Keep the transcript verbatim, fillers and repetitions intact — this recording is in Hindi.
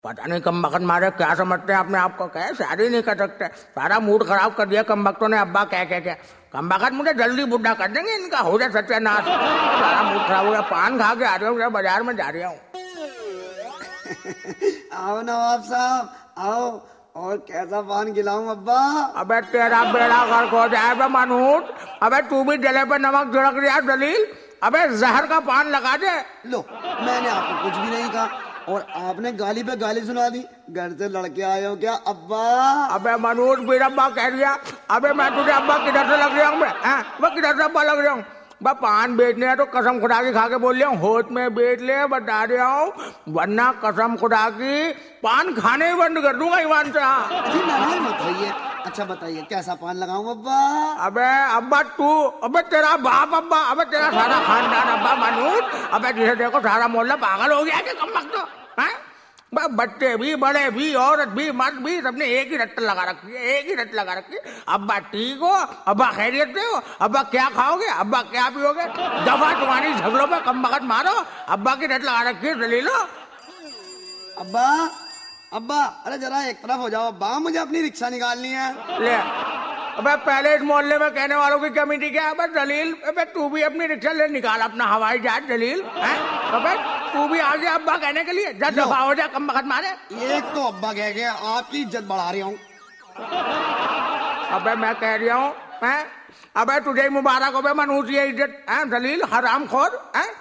पता नहीं कम बखत मारे क्या समझते हैं अपने आप को, क्या शादी नहीं कर सकते, सारा मूड खराब कर दिया कम बख्तों ने अब्बा कह कह के। कम बखत मुझे जल्दी बुढ़ा कर देंगे इनका, हो जाए सत्यानाश। सारा मूड खराब हो गया, पान खा के आ रहा हूँ, बाजार में जा रहा हूँ। आओ नवाब साहब आओ, और कैसा पान खिलाऊं अब्बा? अबे तेरा बेड़ा गर्क हो जाए बे मनूट, अबे तू भी जले पे नमक छिड़क दिया दलील, अबे जहर का पान लगा दे। लो मैंने आपको कुछ भी नहीं कहा और आपने गाली पे गाली सुना दी। घर से लड़के आए हो क्या अब्बा? अबे मनूट फिर अब्बा कह दिया, अबे मैं तुझे अब्बा किधर से लग रहा हूँ मैं, मैं किधर से अब्बा लग रहा हूँ? बा पान बेचने है तो कसम खुदा की खा के बोल रहा हूँ, होत में बेच ले बता रहा हूँ, वरना कसम खुदा की पान खाने ही बंद कर दूंगा ईमान से। नाराज मत होइए। अच्छा बताइए कैसा पान लगाऊं अब्बा? अबे अब्बा तू, अबे तेरा बाप अब्बा, अबे तेरा सारा खानदान अब्बा मनूट, अबे जिसे देखो सारा मोहल्ला पागल हो गया कि कम वक्त तो है। बच्चे भी बड़े भी औरत भी मर्द भी सबने एक ही रट्ट लगा रखी है, एक ही रट्ट लगा रखी है। अब्बा ठीक हो, अब्बा खैरियत से हो, अब्बा क्या खाओगे, अब्बा क्या पियोगे, दफा तुम्हारी झगड़ों पे कम वक्त मारो, अब्बा की रट्ट लगा रखी है दलीलो। अब्बा अब्बा अरे जरा एक तरफ हो जाओ अब्बा, मुझे अपनी रिक्शा निकालनी है। ले अबे पहले इस मोहल्ले में कहने वालों की कमेटी क्या है? अबे दलील, अबे तू भी अपनी रिक्शा ले निकाल अपना हवाई जहाज दलील, हैं? अबे तू भी आ गया अब्बा कहने के लिए, जब दफा हो जा कम वक्त मारे। एक तो अब्बा कह गया, आपकी इज्जत बढ़ा रही हूँ। अबे मैं कह रहा हूँ, हैं? अबे तुझे मुबारक हो बे मनूस ये इज्जत, हैं दलील हराम खोर, हैं?